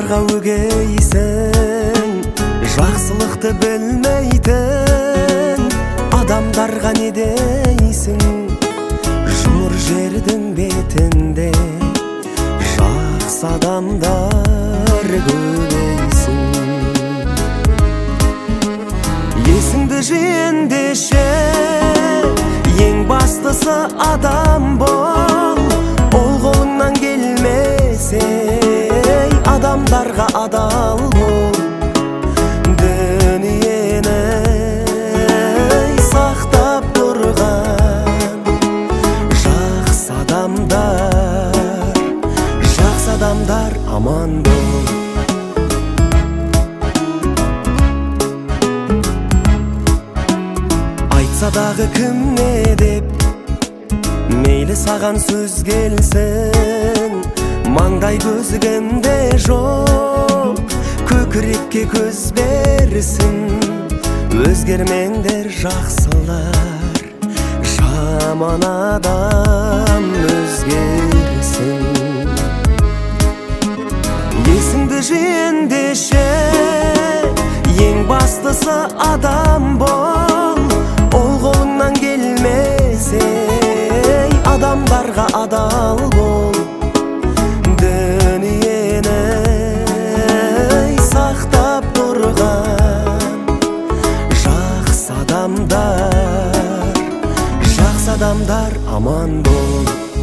адамдарға өгейсің, жақсылықты білмейтін адамдарға не дейсің? Жұмыр жердің бетінде жақсы адамдар көбейсін. Есіңді жиендеше, ең бастысы адам бол. Ол қолыңнан келмесе, адамдарға адал бол. Дүниені сақтап тұрған жақсы адамдар аман бол. Айтса дағы кім не деп, мейлі саған сөз келсін, маңдай көзі кімде жоқ, көкірекке көз берсін. Өзгермеңдер жақсылар, жаман адам өзгерсін. Есіңді жиендеше, ең бастысы адам бол. Ол қолыңнан келмесе, адамдарға адал бол. Дүниені сақтап тұрған жақсы адамдар аман бол.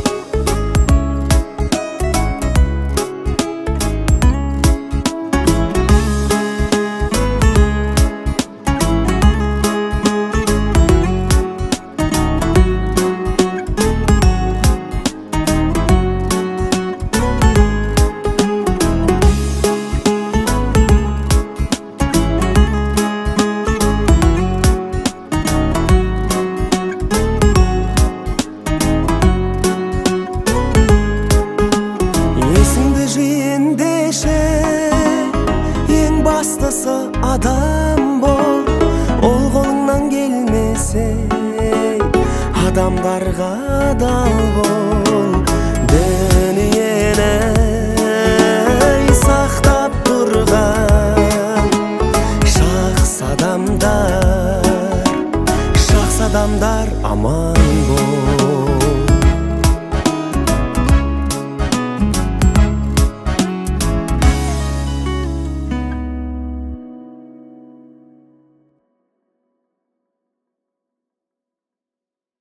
Ең бастысы адам бол. Ол қолыңнан келмесе, адамдарға адал бол. Дүниені сақтап тұрған жақсы адамдар аман